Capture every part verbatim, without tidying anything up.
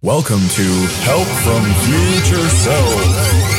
Welcome to Help from Future Self.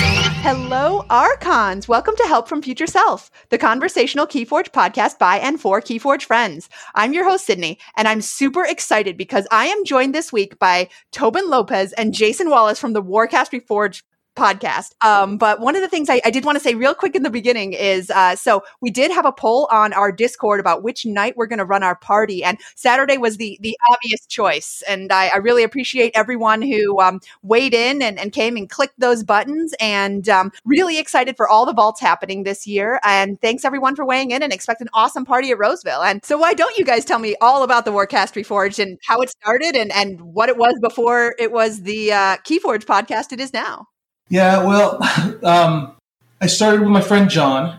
Hello, Archons. Welcome to Help from Future Self, the conversational Keyforge podcast by and for Keyforge friends. I'm your host, Sydney, and I'm super excited because I am joined this week by Tobin Lopez and Jason Wallace from the Warcast Reforged podcast. Um, but one of the things I, I did want to say real quick in the beginning is, uh, so we did have a poll on our Discord about which night we're going to run our party, and Saturday was the the obvious choice. And I, I really appreciate everyone who um, weighed in and, and came and clicked those buttons, and um, really excited for all the vaults happening this year. And thanks everyone for weighing in, and expect an awesome party at Roseville. And so why don't you guys tell me all about the Warcast Reforged and how it started and, and what it was before it was the uh, Keyforge podcast it is now? Yeah, well, um, I started with my friend John.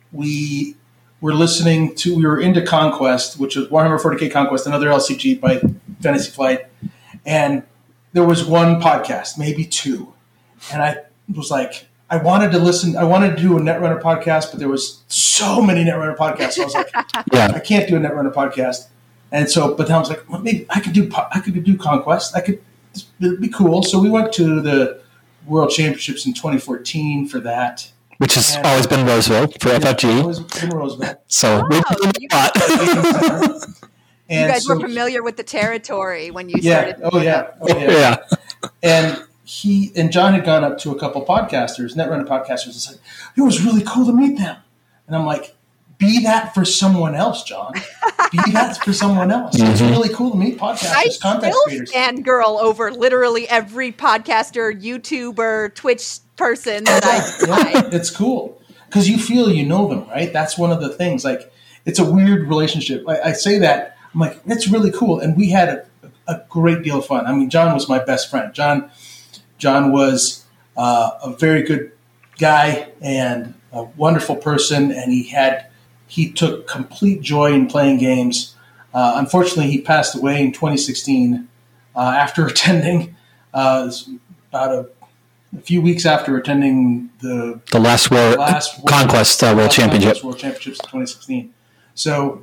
We were listening to, we were into Conquest, which was Warhammer forty K Conquest, another L C G by Fantasy Flight. And there was one podcast, maybe two. And I was like, I wanted to listen, I wanted to do a Netrunner podcast, but there was so many Netrunner podcasts. So I was like, yeah, I can't do a Netrunner podcast. And so, but then I was like, well, maybe I could do, I could do Conquest. I could, it'd be cool. So we went to the World Championships in twenty fourteen for that, which has and, always been Roseville for F F G. Always been Roseville. So oh, we've you, been a lot. You guys so, were familiar with the territory when you yeah, started. Oh yeah, oh yeah. yeah. And he and John had gone up to a couple podcasters, Netrunner podcasters, and said it was really cool to meet them. And I'm like, be that for someone else, John. Be that for someone else. Mm-hmm. It's really cool to meet podcasters, I content still creators. Fangirl over literally every podcaster, YouTuber, Twitch person that I yeah, it's cool because you feel you know them, right? That's one of the things. Like, it's a weird relationship. I, I say that I'm like, it's really cool, and we had a, a great deal of fun. I mean, John was my best friend. John, John was uh, a very good guy and a wonderful person, and he had. He took complete joy in playing games. Uh, unfortunately, he passed away in twenty sixteen uh, after attending, uh, about a, a few weeks after attending the the last War last Conquest uh, World Championship. World Championships in twenty sixteen. So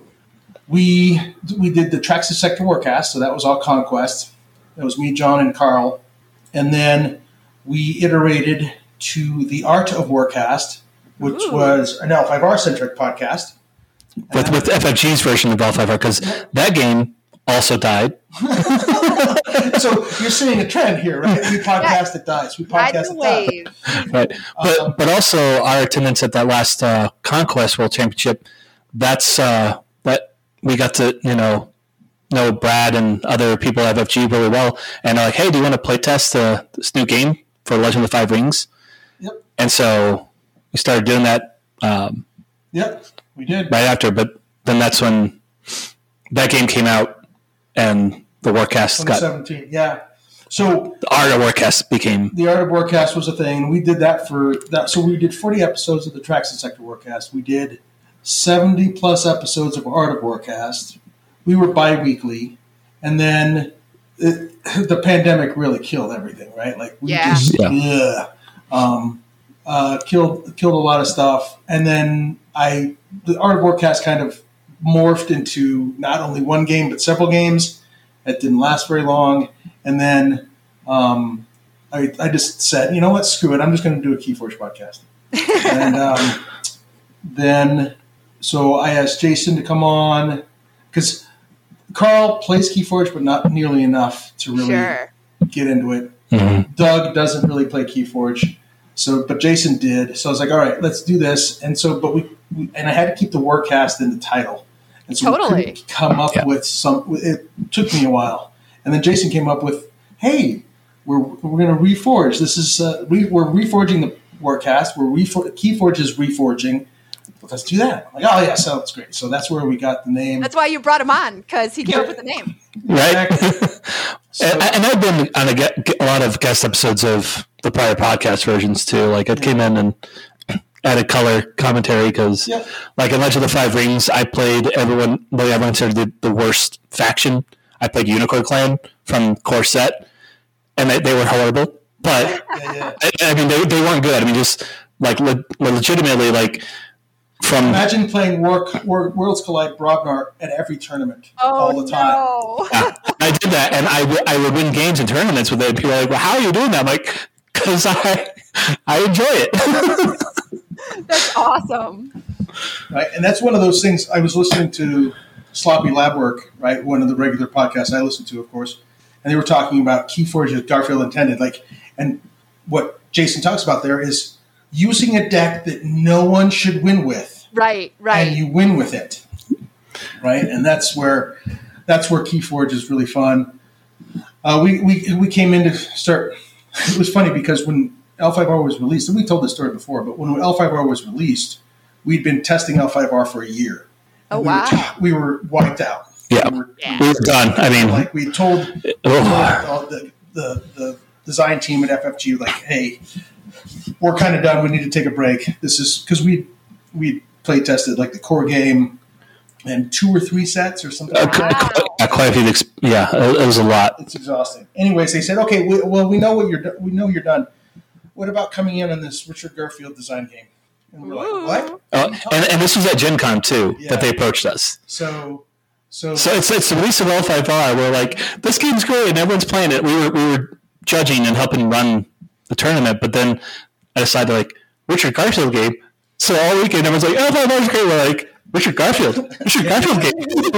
we we did the Traxxas Sector Warcast, so that was all Conquest. That was me, John, and Carl. And then we iterated to the Art of Warcast, which Ooh. was an L five R-centric podcast. With with F F G's version of L five R, because that game also died. So you're seeing a trend here, right? We podcast, it dies. We podcast, it dies. Right. But, um, but also our attendance at that last uh, Conquest World Championship, that's uh, that we got to, you know, know Brad and other people at F F G really well. And they're like, hey, do you want to play test uh, this new game for Legend of the Five Rings? Yep. And so we started doing that. Um, yep, we did. Right after, but then that's when that game came out and the Warcast got... twenty seventeen, yeah. So the Art of Warcast became... The Art of Warcast was a thing. We did that for... that. So we did forty episodes of the Traxxas Sector Warcast. We did seventy plus episodes of Art of Warcast. We were bi-weekly. And then it, the pandemic really killed everything, right? Like, we yeah. just... Yeah. Ugh, um, uh, killed killed a lot of stuff. And then I... The Art of Warcast kind of morphed into not only one game, but several games. It didn't last very long. And then um, I, I just said, you know what, screw it. I'm just going to do a Keyforge podcast. and um, then, so I asked Jason to come on because Carl plays Keyforge, but not nearly enough to really sure. get into it. Mm-hmm. Doug doesn't really play Keyforge. So, but Jason did. So I was like, all right, let's do this. And so, but we, we and I had to keep the Warcast in the title. And so totally. we couldn't come up yeah. with some, it took me a while. And then Jason came up with, hey, we're we're going to reforge. This is, uh, we, we're reforging the Warcast. We're refor- Keyforge is reforging. Well, let's do that. I'm like, oh, yeah, sounds great. So that's where we got the name. That's why you brought him on, because he came yeah. up with the name. Right. so, and, and I've been on a, a lot of guest episodes of the prior podcast versions, too. Like, I yeah. came in and added color commentary because, yep. like in Legend of the Five Rings, I played everyone, what everyone considered the, the worst faction. I played Unicorn Clan from Core Set, and they, they were horrible. But, yeah, yeah. I, I mean, they they weren't good. I mean, just, like, le- legitimately, like, from imagine playing War, War, Worlds Collide Brognar at every tournament oh, all the time. No. Yeah, I did that, and I, w- I would win games and tournaments with it. And people are like, "Well, how are you doing that?" I'm like, "Because I I enjoy it." That's awesome. Right, and that's one of those things. I was listening to Sloppy Lab Work, right? One of the regular podcasts I listen to, of course, and they were talking about Keyforge as Garfield intended. Like, and what Jason talks about there is using a deck that no one should win with, right? Right, and you win with it, right? And that's where that's where Keyforge is really fun. Uh, we we we came in to start. It was funny because when L five R was released, and we told this story before, but when L five R was released, we'd been testing L five R for a year. Oh, we wow. Were t- we were wiped out. Yeah, we were, yeah. we were done. I mean, like we told, we told all the, the the design team at F F G, like, hey, we're kind of done. We need to take a break. This is because we we play tested like the core game and two or three sets or something. Uh, like that. quite, quite a few. Ex- yeah, it was a lot. It's exhausting. Anyways, they said, okay, we, well, we know what you're. Do- we know you're done. What about coming in on this Richard Garfield design game? And we're Ooh. like, what? Uh, and, and this was at Gen Con too Yeah. that they approached us. So, so, So it's it's the release of L five R. We're like, this game's great, and everyone's playing it. We were we were judging and helping run the tournament, but then I decided like Richard Garfield game. So all weekend everyone's like, L five R's great. We're like, Richard Garfield, Richard Garfield game.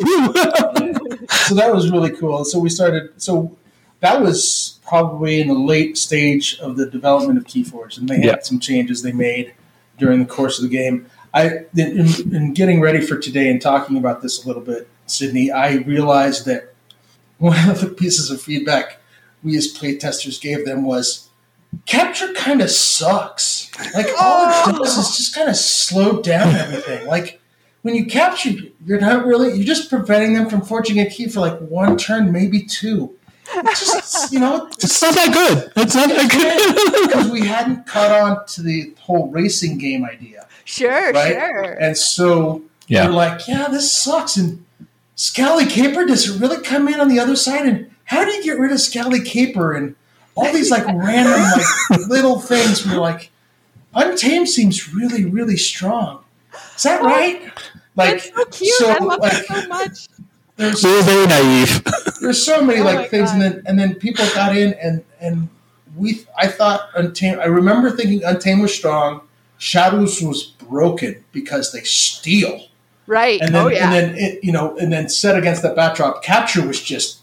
so that was really cool. So we started. So that was probably in the late stage of the development of Keyforge, and they had Yeah. some changes they made during the course of the game. I, in, in getting ready for today and talking about this a little bit, Sydney, I realized that one of the pieces of feedback we as playtesters gave them was capture kind of sucks. Like all it does is just kind of slow down everything. Like when you capture, you're not really, you're just preventing them from forging a key for like one turn, maybe two. It's just, you know, It's not that good. It's not that good. because we hadn't caught on to the whole racing game idea. Sure, Right? sure. And so Yeah. we're like, yeah, this sucks. And Scally Caper, does it really come in on the other side? And how do you get rid of Scally Caper? And all these like random like little things. We're like, Untamed seems really, really strong. Is that right? Like, That's so cute. so, I love like, it so much. There's, We were very naive. there's so many Oh my like things, God. and then and then people got in, and and we. I thought Untamed. I remember thinking Untamed was strong. Shadows was broken because they steal. Right. And then, oh, yeah. and then it, you know, and then set against that backdrop, Capture was just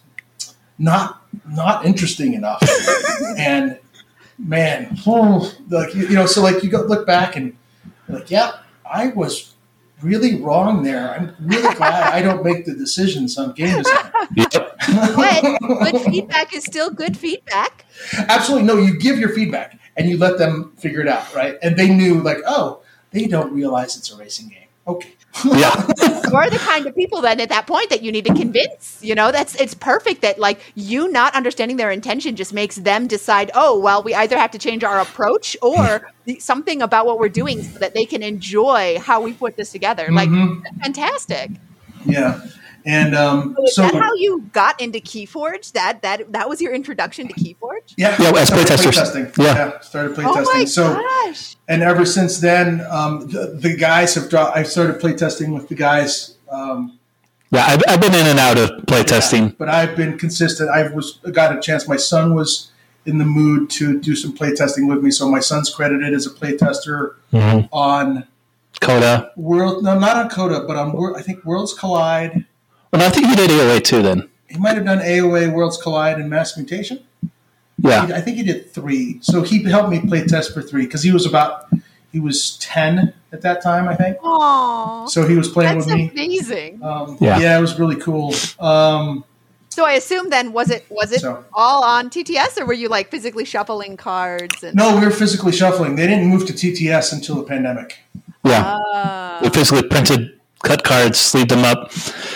not not interesting enough. And man, oh, like you know, so like you go look back and you're like, yeah, I was really wrong there. I'm really glad I don't make the decisions on game design. Yep. But good feedback is still good feedback. Absolutely, no. You give your feedback and you let them figure it out, right? And they knew, like, oh, they don't realize it's a racing game. Okay. Yeah. You're the kind of people then at that point that you need to convince. You know, that's it's perfect that like you not understanding their intention just makes them decide, oh, well, we either have to change our approach or the, something about what we're doing so that they can enjoy how we put this together. Like, Mhm. fantastic. Yeah. And um, So is so that how you got into Keyforge? That that that was your introduction to Keyforge? yeah, Yeah, as started playtesters. playtesting. Yeah. yeah, started Oh my playtesting. So gosh. and ever since then, um, the, the guys have dropped. I started playtesting with the guys. Um, Yeah, I've, I've been in and out of playtesting. yeah, but I've been consistent. I was got a chance. My son was in the mood to do some playtesting with me, so my son's credited as a playtester Mm-hmm. on Coda. World. No, not on Coda, but on Wor- I think Worlds Collide. Well, I think you did A O A too then. He might have done A O A, Worlds Collide, and Mass Mutation. Yeah. I think he did three. So he helped me play test for three because he was about he was ten at that time, I think. Aww. So he was playing That's with me. amazing. Um, Yeah. yeah. it was really cool. Um, So I assume then was it was it So- all on T T S or were you like physically shuffling cards and no, we were physically shuffling. They didn't move to T T S until the pandemic. Yeah. Uh, We physically printed cut cards, sleeved them up.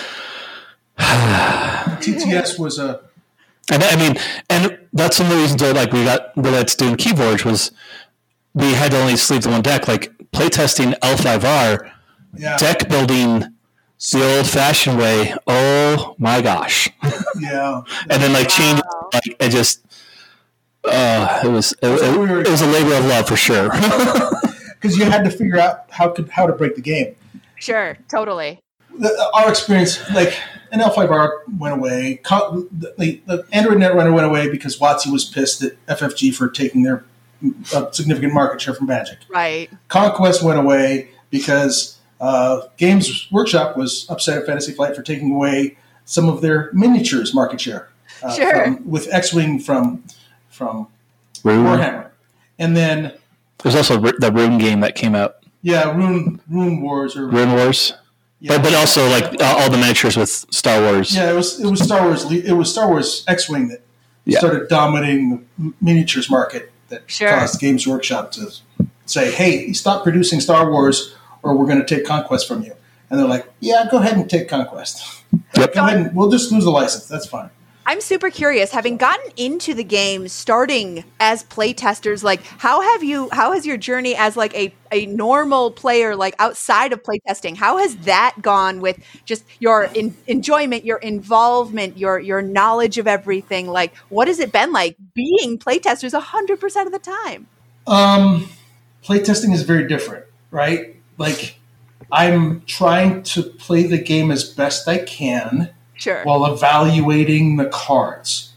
T T S was a And I mean, and that's one of the reasons why like we got really to do in Keyforge was we had to only sleeve the one deck. Like playtesting L five R, yeah deck building the old fashioned way. Oh my gosh! yeah. And then like change like it just uh it was it, it, it was a labor of love for sure. because you had to figure out how could how to break the game. Sure, totally. The, our experience, like, N L five R went away. Co- the, the Android Netrunner went away because WotC was pissed at F F G for taking their uh, significant market share from Magic. Right. Conquest went away because uh, Games Workshop was upset at Fantasy Flight for taking away some of their miniatures market share. Uh, sure. From, with X-Wing from from Rune. Warhammer. And then there's also the Rune game that came out. Yeah, Rune Rune Wars or Rune Wars. Yeah, but, but also like uh, all the miniatures with Star Wars. Yeah, it was it was Star Wars. It was Star Wars X-Wing that yeah. started dominating the miniatures market. That sure. caused Games Workshop to say, "Hey, stop producing Star Wars, or we're going to take Conquest from you." And they're like, "Yeah, go ahead and take Conquest. Yep. Go ahead and we'll just lose the license. That's fine." I'm super curious, having gotten into the game, starting as playtesters, like how have you, how has your journey as like a, a normal player, like outside of playtesting, how has that gone with just your in, enjoyment, your involvement, your, your knowledge of everything? Like, what has it been like being playtesters a hundred percent of the time? Um, playtesting is very different, right? Like I'm trying to play the game as best I can. Sure. While evaluating the cards.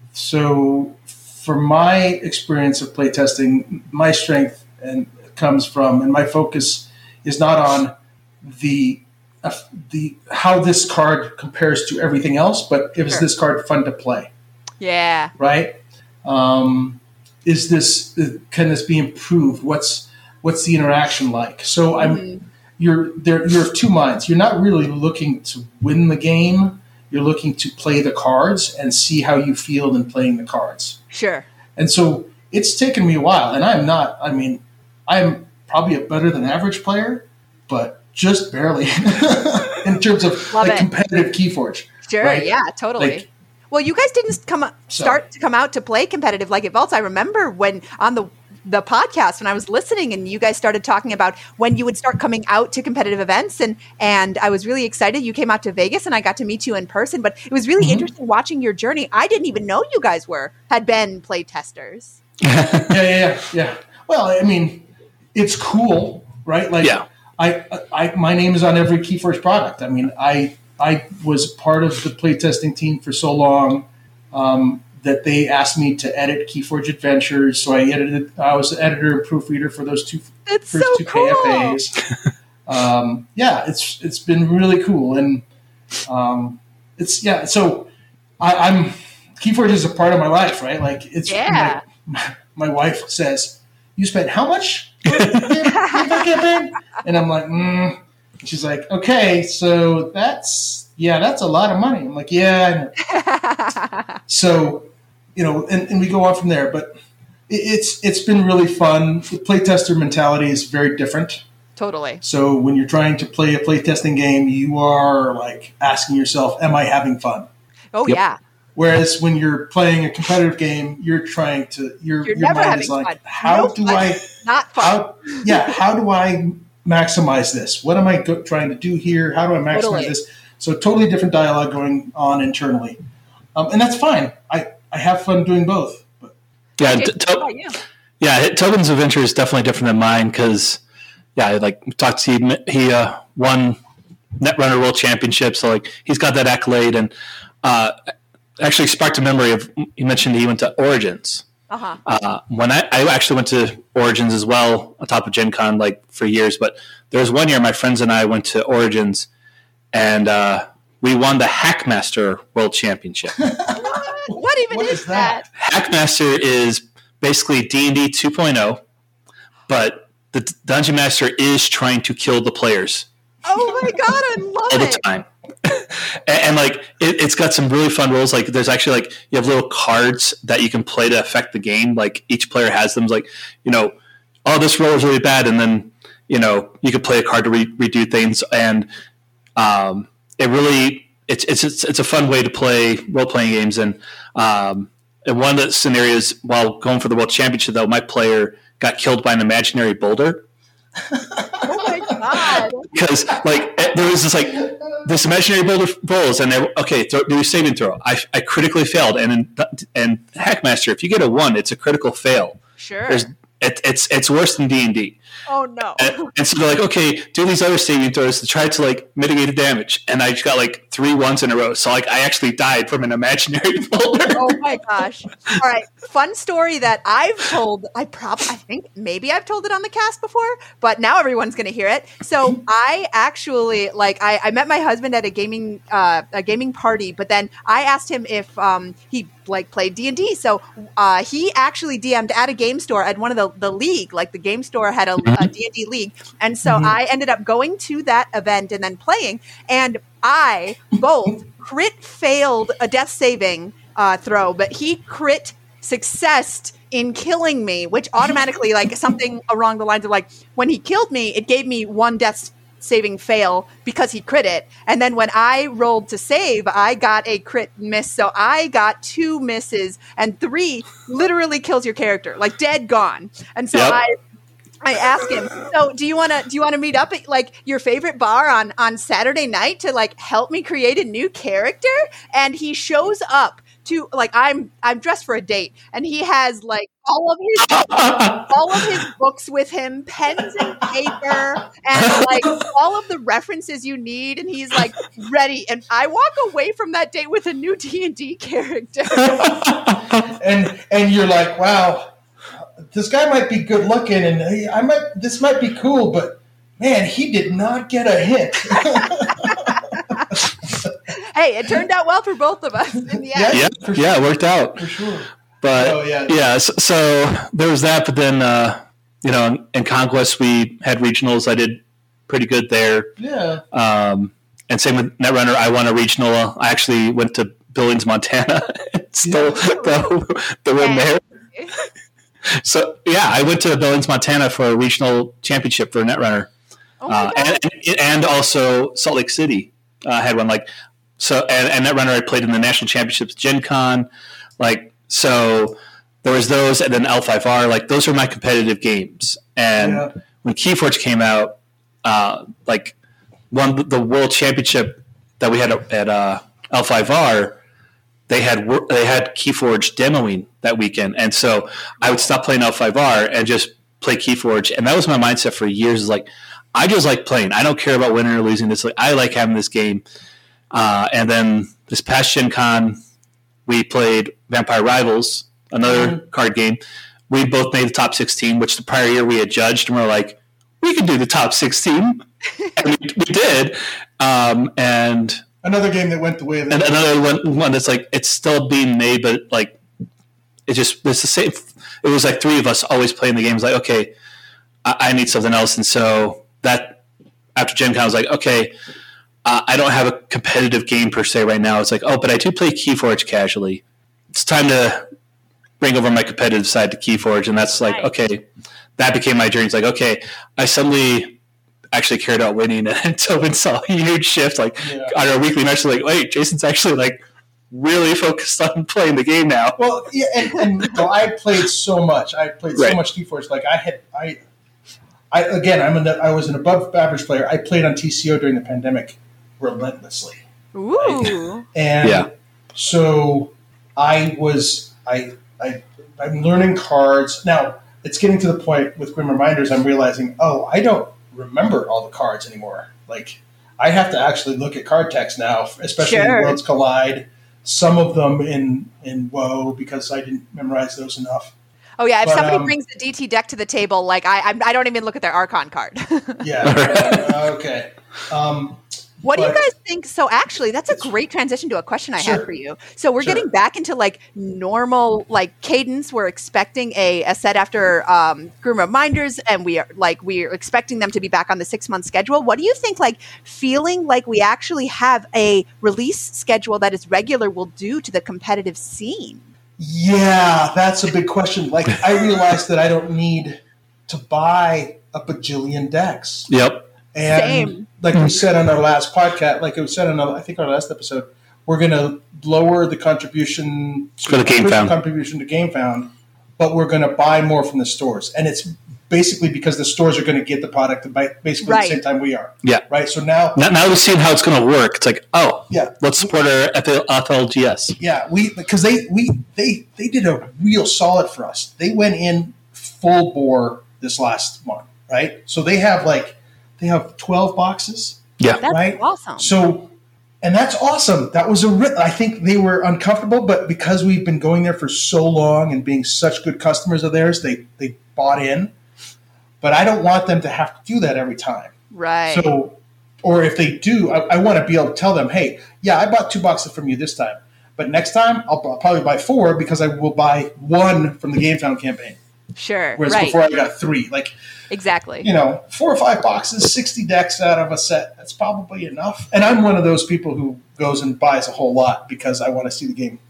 So for my experience of playtesting, my strength and comes from, and my focus is not on the uh, the how this card compares to everything else, but is sure. this card fun to play? Yeah. Right? Um, is this, can this be improved? What's what's the interaction like? So I'm mm-hmm. you're there. You're of two minds. You're not really looking to win the game. You're looking to play the cards and see how you feel in playing the cards. Sure. And so it's taken me a while, and I'm not, I mean, I'm probably a better than average player, but just barely in terms of Love like it. competitive Keyforge. Sure, right? yeah, totally. Like, well, you guys didn't come up, start so. to come out to play competitive like at Vaults. I remember when on the the podcast when I was listening and you guys started talking about when you would start coming out to competitive events and and I was really excited. You came out to Vegas and I got to meet you in person, but it was really mm-hmm. interesting watching your journey. I didn't even know you guys were had been play testers. yeah, yeah, yeah, yeah. Well, I mean, it's cool, right? Like yeah. I, I my name is on every Keyforge product. I mean, I I was part of the playtesting team for so long. Um, that they asked me to edit Keyforge Adventures, so I edited. I was the editor and proofreader for those two That's first so two cool. K F As. um, yeah, it's it's been really cool, and um, it's yeah. So I, I'm Keyforge is a part of my life, right? Like it's yeah. my, my wife says, "You spent how much?" And I'm like, mm. And she's like, "Okay, so that's yeah, that's a lot of money." I'm like, "Yeah, I know." So. You know, and, and we go on from there, but it, it's it's been really fun. The playtester mentality is very different. Totally. So when you're trying to play a playtesting game, you are like asking yourself, "Am I having fun?" Oh yep. yeah. Whereas when you're playing a competitive game, you're trying to your you're your never mind having is like, fun. "How no do fun. I not fun?" How, yeah, how do I maximize this? What am I go- trying to do here? How do I maximize totally. this? So totally different dialogue going on internally, um, and that's fine. I. I have fun doing both. But. Yeah, t- to- yeah. Tobin's adventure is definitely different than mine because, yeah, I like talked to him. He uh, won Netrunner World Championship, so like he's got that accolade, and uh, actually sparked a memory of you mentioned he went to Origins. Uh-huh. Uh, when I, I actually went to Origins as well, on top of Gen Con, like for years. But there was one year my friends and I went to Origins, and uh, we won the Hackmaster World Championship. What even what is, is that? that? Hackmaster is basically D and D two point oh, but the Dungeon Master is trying to kill the players. Oh my god, I love all it. the time. and, and like it, it's got some really fun rules. Like there's actually like you have little cards that you can play to affect the game. Like each player has them. Like you know, oh this roll is really bad, and then you know you could play a card to re- redo things, and um, it really. It's, it's it's it's a fun way to play role playing games, and um, in one of the scenarios while going for the world championship, though, my player got killed by an imaginary boulder. Oh my god! Because like there was this like this imaginary boulder rolls, and they okay, throw, do a saving throw. I, I critically failed, and in, and Hackmaster, if you get a one, it's a critical fail. Sure. There's it, it's it's worse than D and D. Oh no! And, and so they're like, okay, do these other saving throws to try to like mitigate the damage, and I just got like three ones in a row. So like I actually died from an imaginary boulder. Oh my gosh! All right, fun story that I've told. I probably, I think maybe I've told it on the cast before, but now everyone's going to hear it. So I actually like I, I met my husband at a gaming uh, a gaming party, but then I asked him if um, he like played D and D. So uh, he actually D M'd at a game store at one of the the league, like the game store had a, a D and D league, and so mm-hmm. I ended up going to that event and then playing, and I both crit failed a death saving uh, throw, but he crit successed in killing me, which automatically like something along the lines of like when he killed me, it gave me one death saving fail because he crit it, and then when I rolled to save, I got a crit miss, so I got two misses, and three literally kills your character, like dead gone. And so yep. I I asked him, so do you want to do you want to meet up at like your favorite bar on on Saturday night to like help me create a new character? And he shows up to like I'm I'm dressed for a date, and he has like all of his all of his books with him, pens and paper, and like all of the references you need, and he's like ready. And I walk away from that date with a new D and D character. and and you're like, wow, this guy might be good looking, and I might this might be cool, but man, he did not get a hint. Hey, it turned out well for both of us in the end. Yeah, yeah, yeah, it worked out. For sure. But oh, yeah, yeah, so, so there was that. But then, uh, you know, in, in Conquest, we had regionals. I did pretty good there. Yeah. Um, and same with Netrunner. I won a regional. I actually went to Billings, Montana, and stole yeah. the, the win there. So yeah, I went to Billings, Montana for a regional championship for Netrunner, oh uh, and, and also Salt Lake City uh, had one. Like so, and, and Netrunner I played in the national championships, Gen Con, like so. There was those, and then L five R. Like those are my competitive games. And yeah. when Keyforge came out, uh, like won the world championship that we had at uh, L five R. They had they had Keyforge demoing that weekend, and so I would stop playing L five R and just play Keyforge, and that was my mindset for years. Is like I just like playing. I don't care about winning or losing. It's like I like having this game. Uh, and then this past Gen Con, we played Vampire Rivals, another mm-hmm. card game. We both made the top sixteen, which the prior year we had judged, and we're like, we can do the top sixteen, and we, we did. Um, and Another game that went the way of the and another one, one that's like it's still being made, but like it just it's the same. It was like three of us always playing the games. Like, okay, I, I need something else, and so that after Gen Con, I was like, okay, uh, I don't have a competitive game per se right now. It's like, oh, but I do play Keyforge casually. It's time to bring over my competitive side to Keyforge, and that's like, okay, that became my journey. It's like, okay, I suddenly actually cared about winning, and Tobin saw a huge shift. Like yeah. on our weekly match, like, wait, Jason's actually like really focused on playing the game now. Well, yeah, and, and you know, I played so much. I played right. so much Keyforge. Like I had, I, I again, I'm an, I was an above average player. I played on T C O during the pandemic relentlessly. Ooh, right? and yeah. so I was, I, I, I'm learning cards now. It's getting to the point with Grim Reminders. I'm realizing, oh, I don't remember all the cards anymore. Like I have to actually look at card text now, especially sure. in Worlds Collide. Some of them in in WoW because I didn't memorize those enough. Oh yeah, if but, somebody um, brings the D T deck to the table, like I, I, I don't even look at their Archon card. yeah. uh, okay. Um, What but, do you guys think? So actually, that's a great transition to a question I sure. have for you. So we're sure. getting back into like normal like cadence. We're expecting a, a set after um, Grim Reminders, and we are like we are expecting them to be back on the six month schedule. What do you think? Like feeling like we actually have a release schedule that is regular will do to the competitive scene? Yeah, that's a big question. Like I realized that I don't need to buy a bajillion decks. Yep. And Same. like we said on our last podcast, like it was said on our, I think our last episode, we're going to lower the contribution to for the Game Found contribution to Game Found, but we're going to buy more from the stores, and it's basically because the stores are going to get the product at basically right. the same time we are. Yeah. Right. So now, now, now we're seeing how it's going to work. It's like, oh, yeah, let's support our F L G S. Yeah, we because they we they they did a real solid for us. They went in full bore this last month, right? So they have like they have twelve boxes. Yeah, that's right. Awesome. So, and that's awesome. That was a. I think they were uncomfortable, but because we've been going there for so long and being such good customers of theirs, they they bought in. But I don't want them to have to do that every time. Right. So, or if they do, I, I want to be able to tell them, hey, yeah, I bought two boxes from you this time, but next time I'll, I'll probably buy four because I will buy one from the GameFound campaign. Sure. Whereas right. before I got three. Like, exactly. You know, four or five boxes, sixty decks out of a set. That's probably enough. And I'm one of those people who goes and buys a whole lot because I want to see the game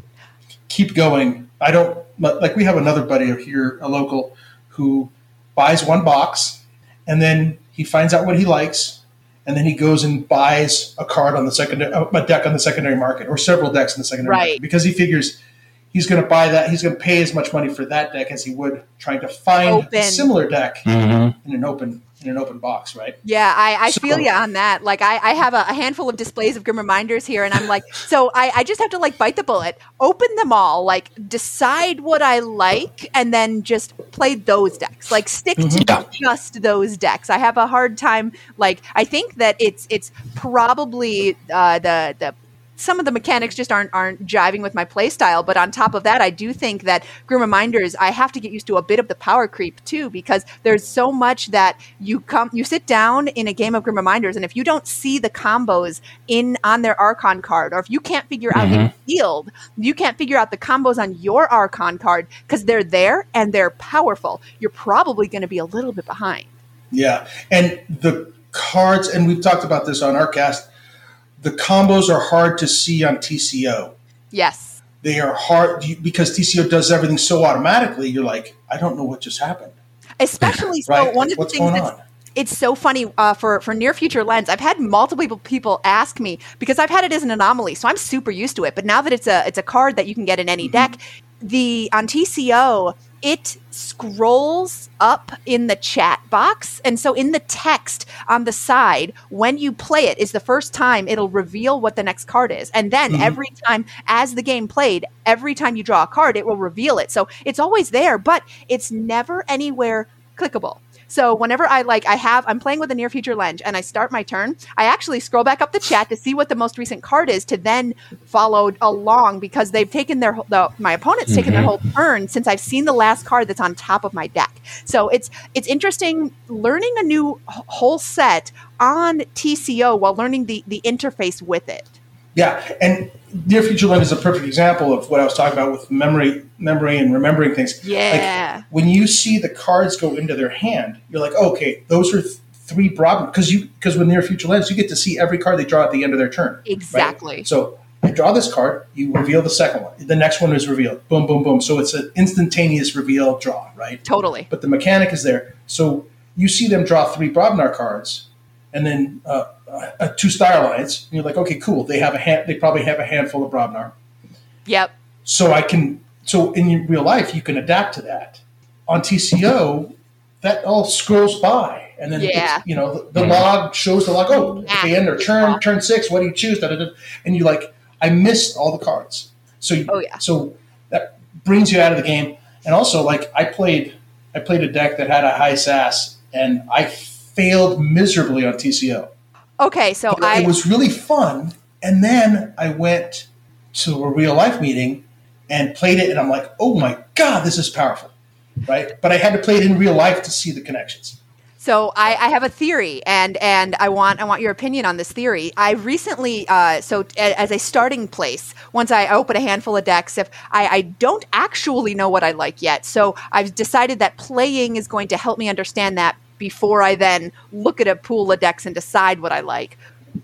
keep going. I don't like. We have another buddy here, a local, who buys one box and then he finds out what he likes, and then he goes and buys a card on the secondary, a deck on the secondary market, or several decks in the secondary right. market, because he figures he's going to buy that. He's going to pay as much money for that deck as he would trying to find open. a similar deck mm-hmm. in an open in an open box, right? Yeah, I, I so, feel you on that. Like, I, I have a, a handful of displays of Grim Reminders here, and I'm like, so I, I just have to, like, bite the bullet, open them all, like, decide what I like, and then just play those decks. Like, stick mm-hmm. to yeah. just those decks. I have a hard time, like, I think that it's it's probably uh, the the some of the mechanics just aren't aren't jiving with my play style. But on top of that, I do think that Grim Reminders, I have to get used to a bit of the power creep too, because there's so much that you come you sit down in a game of Grim Reminders, and if you don't see the combos in on their Archon card, or if you can't figure out mm-hmm. in field, you can't figure out the combos on your Archon card because they're there and they're powerful, you're probably going to be a little bit behind. Yeah, and the cards, and we've talked about this on our cast, the combos are hard to see on T C O. Yes. They are hard because T C O does everything so automatically. You're like, I don't know what just happened. Especially so, right? one like, of the what's things going that's, on? It's so funny uh, for, for Near Future Lens. I've had multiple people ask me, because I've had it as an anomaly, so I'm super used to it. But now that it's a it's a card that you can get in any mm-hmm. deck, the on T C O, it scrolls up in the chat box. And so in the text on the side, when you play it, is the first time it'll reveal what the next card is. And then mm-hmm. every time, as the game played, every time you draw a card, it will reveal it. So it's always there, but it's never anywhere clickable. So whenever I like, I have, I'm playing with a Near Future Lens and I start my turn, I actually scroll back up the chat to see what the most recent card is to then follow along, because they've taken their, the, my opponent's mm-hmm. taken their whole turn since I've seen the last card that's on top of my deck. So it's, it's interesting learning a new whole set on T C O while learning the, the interface with it. Yeah, and Near Future Lens is a perfect example of what I was talking about with memory, memory and remembering things. Yeah. Like, when you see the cards go into their hand, you're like, oh, okay, those are th- three broad, because you because with Near Future Lens, you get to see every card they draw at the end of their turn. Exactly. Right? So I draw this card, you reveal the second one, the next one is revealed. Boom, boom, boom. So it's an instantaneous reveal draw, right? Totally. But the mechanic is there. So you see them draw three Brobnar cards, and then uh, uh, two Star Alliance, and you're like, okay, cool. They have a hand, they probably have a handful of Brobnar. Yep. So I can. So in real life, you can adapt to that. On T C O, that all scrolls by, and then yeah. it's, you know the, the log shows the log. Oh, at the end or turn turn six, what do you choose? Da, da, da. And you like, I missed all the cards. So you, oh yeah. So that brings you out of the game. And also, like I played, I played a deck that had a high S A S, and I failed miserably on T C O. Okay, so but I it was really fun, and then I went to a real life meeting and played it, and I'm like, oh my god, this is powerful, right? But I had to play it in real life to see the connections. So I, I have a theory, and and I want I want your opinion on this theory. I recently, uh, so a, as a starting place, once I open a handful of decks, if I, I don't actually know what I like yet, so I've decided that playing is going to help me understand that before I then look at a pool of decks and decide what I like.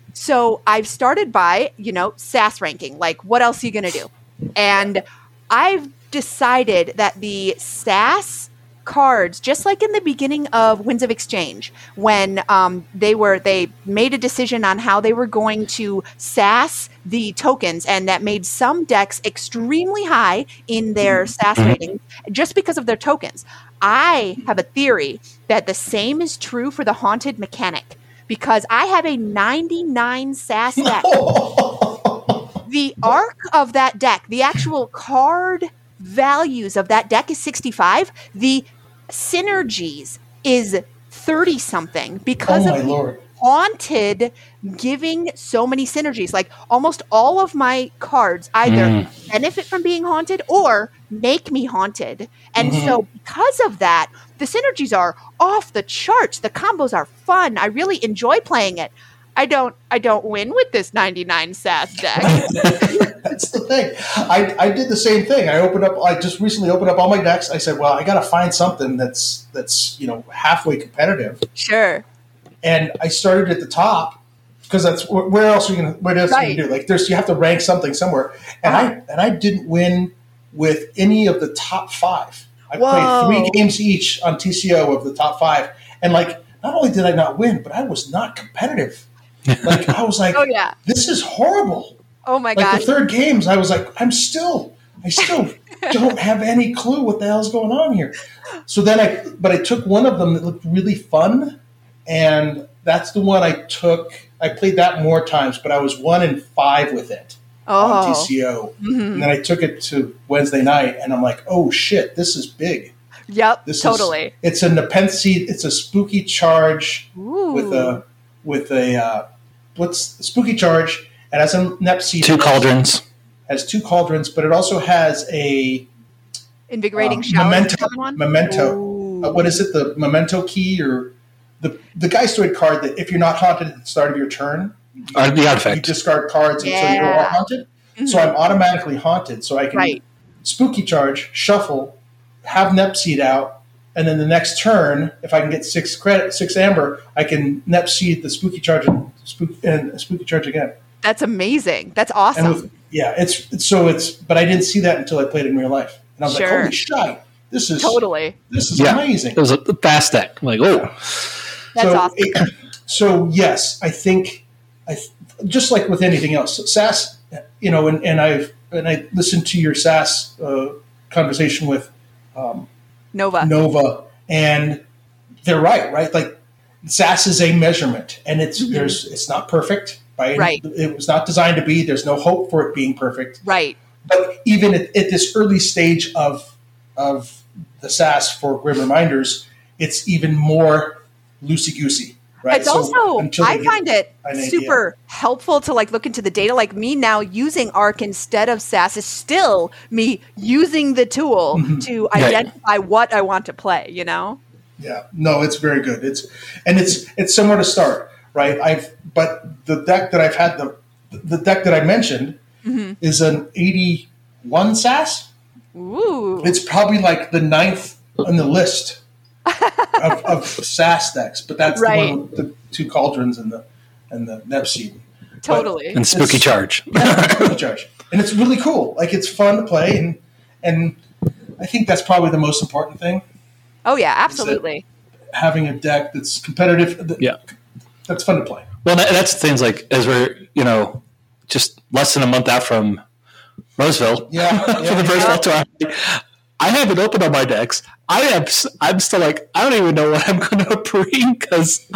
So I've started by, you know, S A S ranking, like what else are you going to do? And I've decided that the S A S cards, just like in the beginning of Winds of Exchange, when um, they were they made a decision on how they were going to S A S the tokens, and that made some decks extremely high in their S A S ratings just because of their tokens. I have a theory that the same is true for the Haunted mechanic, because I have a ninety-nine S A S deck. The arc of that deck, the actual card values of that deck is sixty-five. The Synergies is thirty something because oh of my Lord. Haunted giving so many synergies. Like almost all of my cards either mm. benefit from being haunted or make me haunted. And mm-hmm. so because of that, the synergies are off the charts. The combos are fun. I really enjoy playing it. I don't I don't win with this ninety-nine S A S deck. That's the thing. I, I did the same thing. I opened up I just recently opened up all my decks. I said, well, I gotta find something that's that's, you know, halfway competitive. Sure. And I started at the top because that's where else are you gonna what else right. are you gonna do? Like there's you have to rank something somewhere. And uh-huh. I and I didn't win with any of the top five. I Whoa. played three games each on T C O of the top five. And like not only did I not win, but I was not competitive. Like I was like, oh, yeah. this is horrible. Oh my like god! The third games, I was like, I'm still, I still don't have any clue what the hell's going on here. So then I, but I took one of them that looked really fun, and that's the one I took. I played that more times, but I was one in five with it oh. on T C O, mm-hmm. and then I took it to Wednesday night, and I'm like, oh shit, this is big. Yep, this totally. Is, it's a Nepenthe. It's a spooky charge Ooh. with a with a. Uh, What's spooky charge? It has a Nepseed. Two cauldrons. Has two cauldrons, but it also has a invigorating uh, shower. Memento. Memento. Uh, what is it? The memento key or the the Geistoid card that if you're not haunted at the start of your turn, you, uh, the artifact. You discard cards yeah. until you're all haunted. Mm-hmm. So I'm automatically haunted. So I can right. spooky charge, shuffle, have Nepseed out. And then the next turn, if I can get six credit, six amber, I can Nepseed the spooky charge and, spook, and spooky charge again. That's amazing. That's awesome. And with, yeah, it's, it's so it's. But I didn't see that until I played it in real life, and I was sure. like, "Holy shit! This is totally. This is yeah. amazing." It was a fast deck. I'm like, oh, that's so awesome. It, so yes, I think I just like with anything else, S A S. You know, and, and I've and I listened to your S A S uh, conversation with. Um, Nova. Nova, and they're right, right? Like S A S is a measurement, and it's mm-hmm. there's it's not perfect, right? Right. It was not designed to be. There's no hope for it being perfect, right? But even at, at this early stage of of the S A S for Grim Reminders, it's even more loosey goosey. Right? It's so also, I find it super idea. helpful to like look into the data. Like me now using ARC instead of S A S is still me using the tool mm-hmm. to identify yeah. what I want to play, you know? Yeah, no, it's very good. It's, and it's, it's somewhere to start, right? I've, but the deck that I've had, the, the deck that I mentioned mm-hmm. is an eighty-one S A S. Ooh. It's probably like the ninth on the list. of, of S A S decks, but that's right. the one with the two cauldrons and the and the Nepseed. Totally. But and Spooky Charge. Yeah, Spooky Charge. And it's really cool. Like it's fun to play, and and I think that's probably the most important thing. Oh yeah, absolutely. Having a deck that's competitive, that, yeah, that's fun to play. Well, that's things like as we're you know just less than a month out from Roseville. Yeah, for yeah, the first yeah. tour. I haven't opened all my decks. I am. I'm still like I don't even know what I'm going to bring because,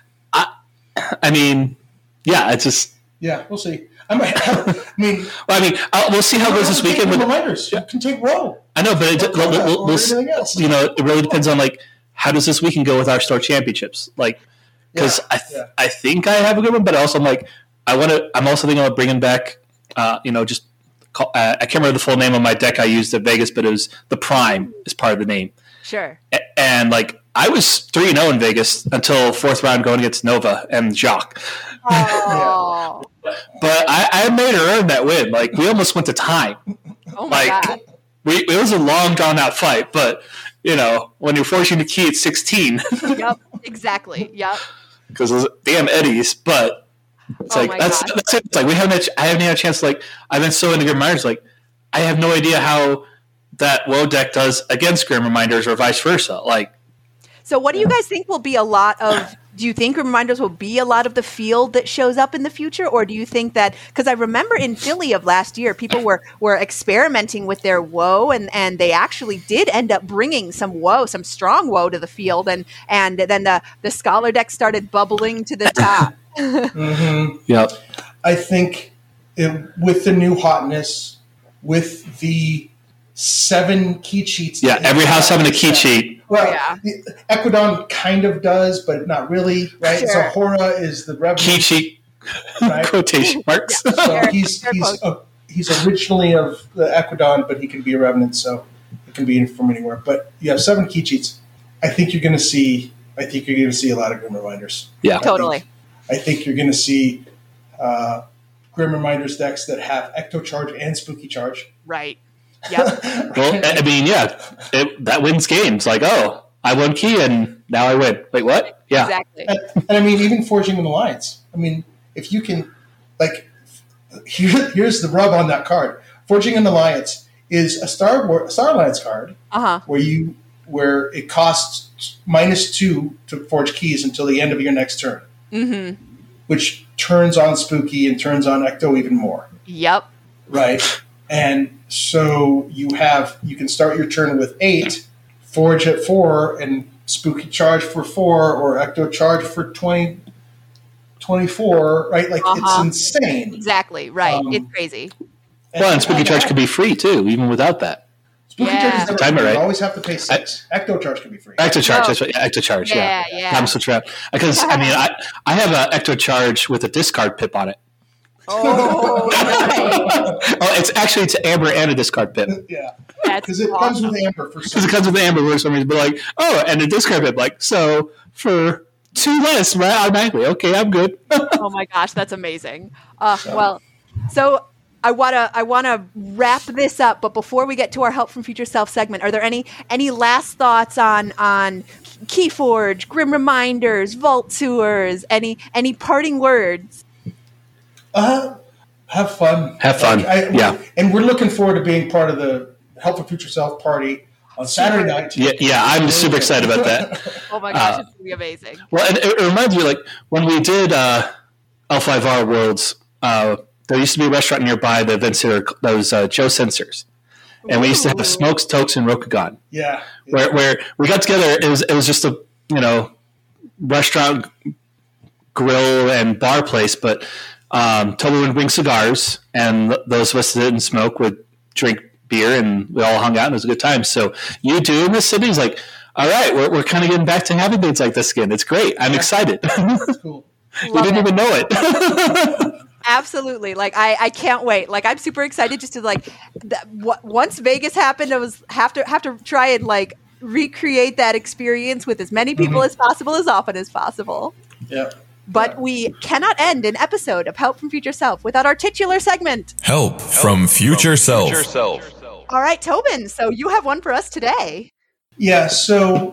I. I mean, yeah, it's just. Yeah, we'll see. I might. I mean, well, I mean, I'll, we'll see how it goes this weekend. With reminders, you can take roll. I know, but it, we'll, we'll, we'll, you know, it really depends on like how does this weekend go with our store championships? Like, because yeah, I th- yeah. I think I have a good one, but also I'm like I want to. I'm also thinking about bringing back, uh, you know, just. Uh, I can't remember the full name of my deck I used at Vegas, but it was the Prime is part of the name. Sure. A- and like I was three and zero in Vegas until fourth round going against Nova and Jacques. Oh. But I, I made her earn that win. Like we almost went to time. Oh my like, god. We it was a long drawn out fight, but you know when you're forcing the key at sixteen. Yep. Exactly. Yep. Because it was damn Eddies, but. It's oh like that's, that's it. It's like we haven't. Had, I haven't had a chance. To like I've been so into Grim Reminders. Like I have no idea how that WoE deck does against Grim Reminders or vice versa. Like, so what do you guys think will be a lot of? Do you think Grim Reminders will be a lot of the field that shows up in the future, or do you think that? Because I remember in Philly of last year, people were were experimenting with their WoE, and and they actually did end up bringing some WoE, some strong WoE to the field, and and then the the Scholar deck started bubbling to the top. mm-hmm. Yep. I think it, with the new hotness, with the seven key cheats. Yeah, every house having a key cheat. Well, yeah. Equidon kind of does, but not really, right? Sure. So Hora is the Revenant. Key cheat, right? Quotation marks. Yeah. So Sure. he's Sure. he's uh, he's originally of the Equidon, but he can be a Revenant, so it can be from anywhere. But you have seven key cheats. I think you're going to see. I think you're going to see a lot of Grim Reminders. Yeah, I Totally. Think, I think you're going to see uh, Grim Reminders decks that have Ecto Charge and Spooky Charge. Right. Yep. well, I mean, yeah, it, that wins games. Like, oh, I won key and now I win. Wait, what? Yeah, Exactly. And, and I mean, even Forging an Alliance. I mean, if you can, like, here, here's the rub on that card. Forging an Alliance is a Star War, a Star Alliance card Uh huh. where you where it costs minus two to forge keys until the end of your next turn, Mm-hmm. which turns on Spooky and turns on Ecto even more, Yep. right? And so you have you can start your turn with eight, forge at four, and Spooky Charge for four, or Ecto Charge for twenty, twenty-four, right? Like Uh-huh. it's insane. Exactly. Right. Um, it's crazy. well, and Spooky Charge could be free too, even without that. Spooky Yeah. Charge is never Time it free. right. You always have to pay six. Ecto Charge can be free. Ecto Charge, Oh. that's what. Yeah, Ecto Charge, yeah. Yeah, yeah. I'm switch around because I mean, I I have an Ecto Charge with a discard pip on it. Oh, right. Oh, it's actually it's Amber and a discard pip Yeah, That's because it awesome. comes with Amber for because some it comes with the Amber for some reason. But like, oh, and a discard pip, like so for two less, right? Automatically, okay, I'm good. Oh my gosh, that's amazing. Uh, well, so I wanna I wanna wrap this up, but before we get to our Help from Future Self segment, are there any any last thoughts on on Keyforge, Grim Reminders, Vault Tours, any any parting words? Uh, have fun. Have fun. Like, I, Yeah. And we're looking forward to being part of the Help for Future Self party on Saturday night. Yeah, yeah, I'm super excited about that. Oh my gosh, Uh, it's gonna be amazing. Well, and it, it reminds me, like when we did uh, L five R Worlds, uh, there used to be a restaurant nearby that invented those uh, Joe sensors, and we used to have Ooh. Smokes, Tokes, and Rokugan. Yeah. Where, where we got together, it was it was just a you know restaurant, grill, and bar place, but um, Toby would bring cigars, and those of us that didn't smoke would drink beer, and we all hung out, and it was a good time. So you do in the city is like, all right, we're we're kind of getting back to having things like this again. It's great. I'm excited. That's cool. you Love didn't it. even know it. Absolutely. Like I, I can't wait. Like I'm super excited just to like th- w- once Vegas happened, I was have to have to try and like recreate that experience with as many people Mhm. as possible, as often as possible. Yeah. But Yeah. we cannot end an episode of Help from Future Self without our titular segment. Help from Future Self. All right, Tobin. So you have one for us today. Yeah. So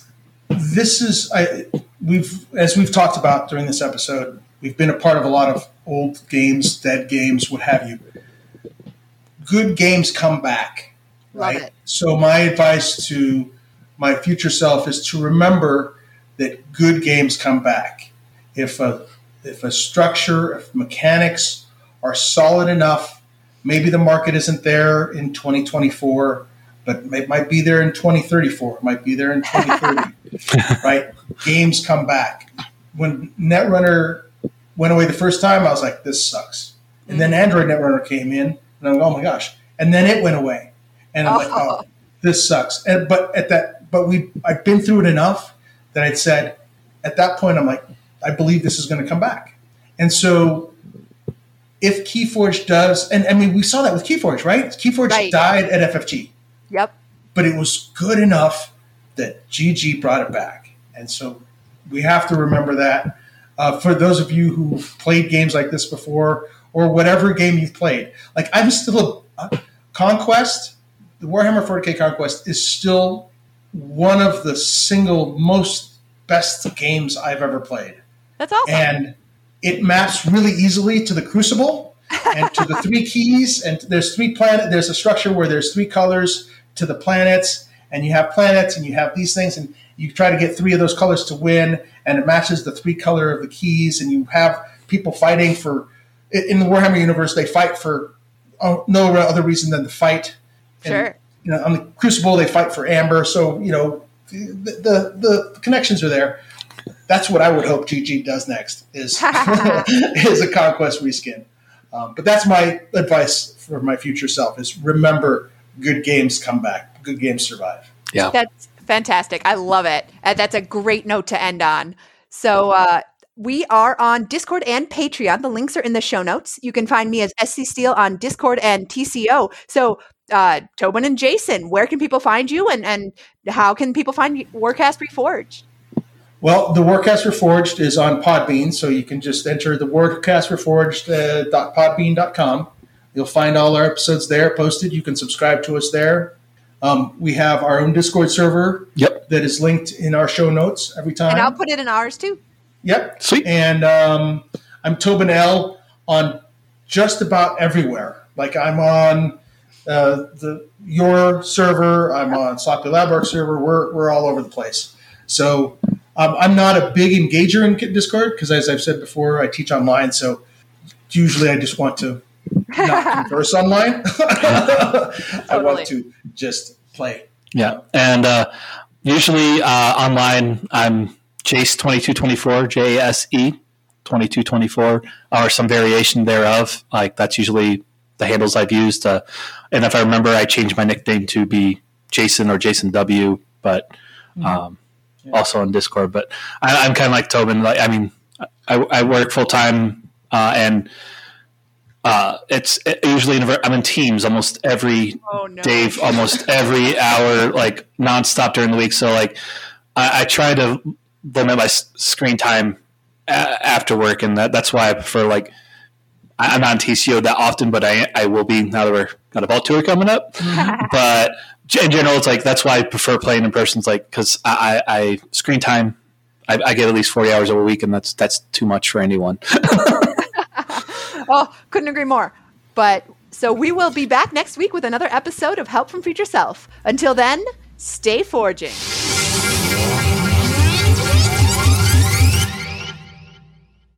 this is I we've as we've talked about during this episode, we've been a part of a lot of old games, dead games, what have you. Good games come back. Love Right. it. So my advice to my future self is to remember that good games come back. If a if a structure, if mechanics are solid enough, maybe the market isn't there in twenty twenty-four, but it might be there in twenty thirty-four, it might be there in twenty thirty. Right? Games come back. When Netrunner went away the first time, I was like, this sucks. And then Android Netrunner came in, and I'm like, oh my gosh. And then it went away. And I'm like, oh, this sucks. And but at that but we I've been through it enough that I'd said at that point I'm like, I believe this is going to come back. And so if Keyforge does, and I mean we saw that with Keyforge, right? Keyforge Right. died at F F G. Yep. But it was good enough that G G brought it back. And so we have to remember that. Uh, for those of you who've played games like this before, or whatever game you've played, like I'm still a, uh, Conquest, the Warhammer forty K Conquest is still one of the single most best games I've ever played. That's awesome. And it maps really easily to the Crucible and to the three keys. And there's three planet. There's a structure where there's three colors to the planets, and you have planets, and you have these things, and you try to get three of those colors to win, and it matches the three color of the keys, and you have people fighting for. In the Warhammer universe, they fight for oh, no other reason than to fight. And, Sure. You know, on the Crucible, they fight for Amber. So you know, the the, the connections are there. That's what I would hope G G does next is is a Conquest reskin. Um, but that's my advice for my future self: is remember good games come back. Good games survive. Yeah. That's fantastic. I love it. Uh, that's a great note to end on. So uh, we are on Discord and Patreon. The links are in the show notes. You can find me as S C Steele on Discord and T C O. So uh, Tobin and Jason, where can people find you, and, and how can people find Warcast Reforged? Well, the Warcast Reforged is on Podbean, so you can just enter the warcast reforged dot podbean dot com. You'll find all our episodes there posted. You can subscribe to us there. Um, we have our own Discord server Yep. that is linked in our show notes every time. And I'll put it in ours too. Yep. Sweet. And um, I'm Tobin L on just about everywhere. Like I'm on uh, the your server. I'm on Sloppy Labwork server. We're we're all over the place. So um, I'm not a big engager in Discord because, as I've said before, I teach online. So usually I just want to not converse online. I Totally. want to just play. Yeah. And uh, usually uh, online, I'm Jase twenty-two twenty-four, J S E twenty-two twenty-four, or some variation thereof. Like that's usually the handles I've used. Uh, and if I remember, I changed my nickname to be Jason or Jason W, but um, yeah. also on Discord. But I, I'm kind of like Tobin. Like, I mean, I, I work full time uh, and uh, it's it usually in, I'm in teams almost every oh, no. day, almost every hour, like nonstop during the week. So like I, I try to limit my s- screen time a- after work, and that, that's why I prefer like I, I'm not on T C O that often, but I I will be now that we're got a vault tour coming up. But in general, it's like that's why I prefer playing in person. It's like because I, I, I screen time, I, I get at least forty hours a week, and that's that's too much for anyone. Oh, couldn't agree more. But so we will be back next week with another episode of Help from Future Self. Until then, stay forging.